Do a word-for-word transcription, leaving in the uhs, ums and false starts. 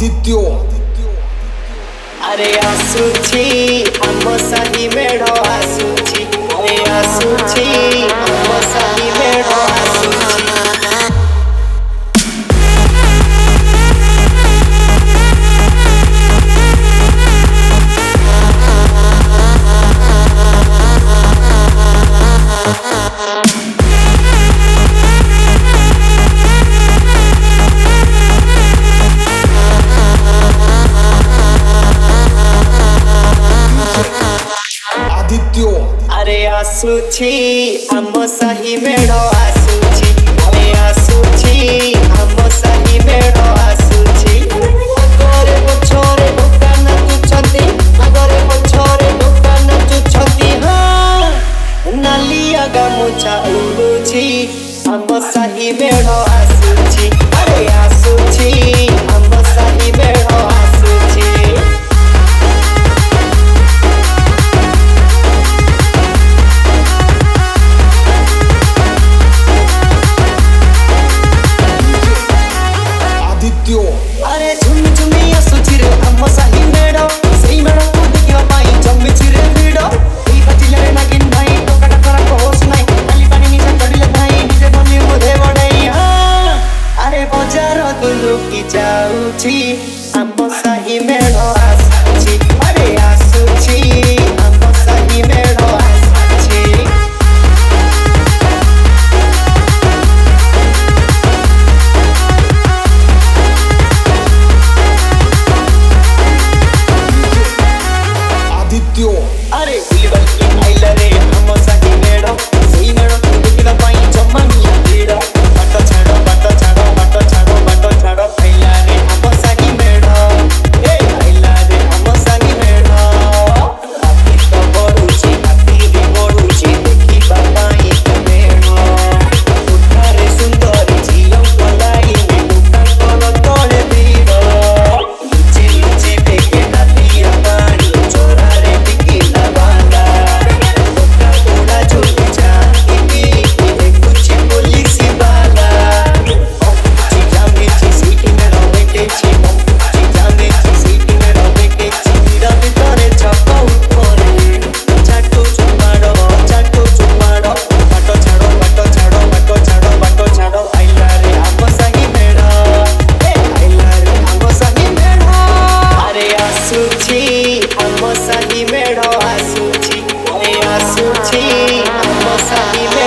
आदित्य अरे आसुची हम सही मेढ़ो आसुची अरे आसुची हम सही मेढ़ो आसुची अरे आसुची हम सही मेढ़ो आसुची अरे आसुची हम सही मेढ़ो आसुची अगरे पछरे दुकान तुछती अगरे पछरे दुकान तुछती हाँ नालिया गामुछा उड़ुची हम सही मेढ़ो आसुची अरे आसुची हम सही मेढ़ो आसुची अरे झुम झुमी आसुची रे हम सही मेढ़ो सही मेढ़ो को देखिवा पाई जम्मिची रे भिड़ो ई बतिले रे नागिन भाई टोकाटा करा कोस नाई खाली पानी निसा चढ़िले भाई निजे बनी मुधे बड़ई हां अरे बजार तू लुकी जाउची हम सही मेढ़ो आसुची अरे आसुची हम सही मेढ़ो आसुची अरे बुलबुल की आइला रे हम सही मेढ़ो सही मेढ़ो को देखिवा पाई जम्मिया भिड़ो बाटो छाड़ो बाटो छाड़ो बाटो छाड़ो बाटो छाड़ो आइला रे हम सही मेढ़ो ए आइला रे हम सही मेढ़ो राती तो बड़ुची राती भी बड़ुची देखिवा पाई मेढ़ो उठारे सुंदरी झियो पलाई में दुकान कोलो तोड़े भिड़ो नीचे नीचे फेंके नातिया पानी चोरा रे टिकिला वाला ओका थोड़ा झूठ जाती भी एक कुछ पुलिस वाला ची जामे ची सीटी में रोवे के ची ची जामे ची सीटी में रोवे के ची मेरा भीतरे छपा ऊपरे चाटू चुमाड़ो चाटू चुमाड़ो बाटो छाड़ो बाटो छाड़ो बाटो छाड़ो बाटो छाड़ो आइला रे हम सही मेढ़ो ए आइला रे हम सही मेढ़ो अरे आसुची हम सही मेढ़ो आसुची अरे आसुची हम सही